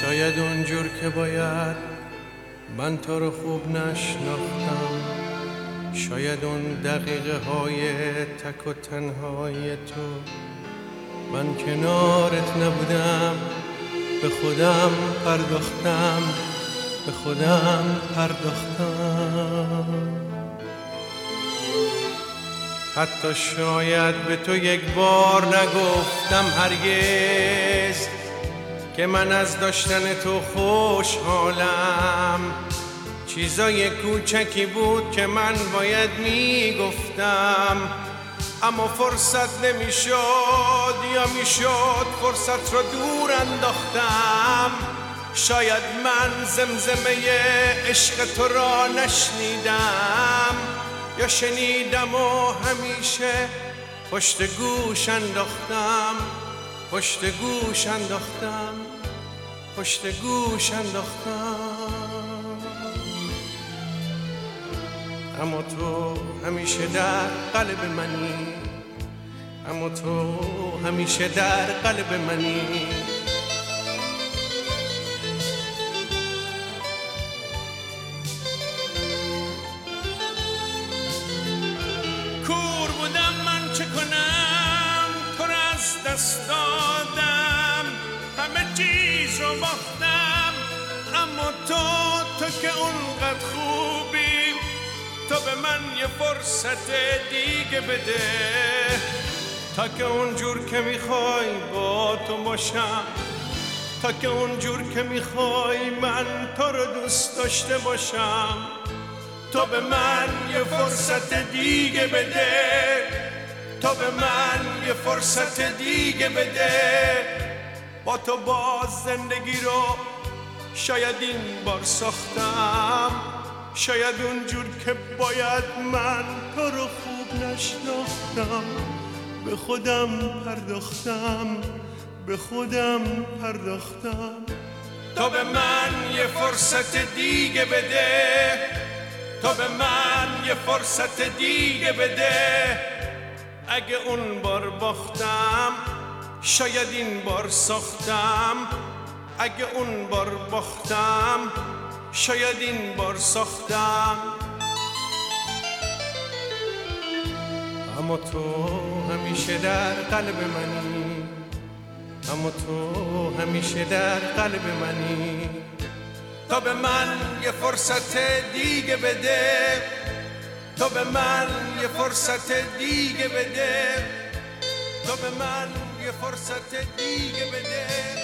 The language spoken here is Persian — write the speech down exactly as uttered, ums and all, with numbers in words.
شاید اونجور که باید من تو رو خوب نشناختم، شاید اون دقیقه های تک و تنهای تو من کنارت نبودم، به خودم پرداختم به خودم پرداختم. حتی شاید به تو یک بار نگفتم هرگز که من از داشتن تو خوشحالم. چیزای کوچکی بود که من باید میگفتم، اما فرصت نمیشد یا میشد فرصت رو دور انداختم. شاید من زمزمه عشق تو را نشنیدم، یا شنیدم و همیشه پشت گوش انداختم پشت گوش انداختم پشت گوش انداختم. اما تو همیشه در قلب منی، اما تو همیشه در قلب منی. کور بودم من چه کنم، تو را از دست دادم، همه چیز رو باختم. اما تو تو که اونقدر خوبی، تو به من یه فرصت دیگه بده، تا که اونجور که میخوای با تو باشم، تا که اونجور که میخوای من تو رو دوست داشته باشم. تو به من یه فرصت دیگه بده، تو به من یه فرصت دیگه بده. با تو باز زندگی رو شاید این بار ساختم، شاید اونجور که باید من تو رو خوب نشناختم. به خودم پرداختم به خودم پرداختم. تو به من یه فرصت دیگه بده، تو به من یه فرصت دیگه بده. اگه اون بار باختم شاید این بار ساختم، اگه اون بار باختم شاید این بار ساختم. اما تو همیشه در قلب منی، اما تو همیشه در قلب منی. تو به من یه فرصت دیگه بده، تو به من یه فرصت دیگه بده، تو به من یه فرصت دیگه بده.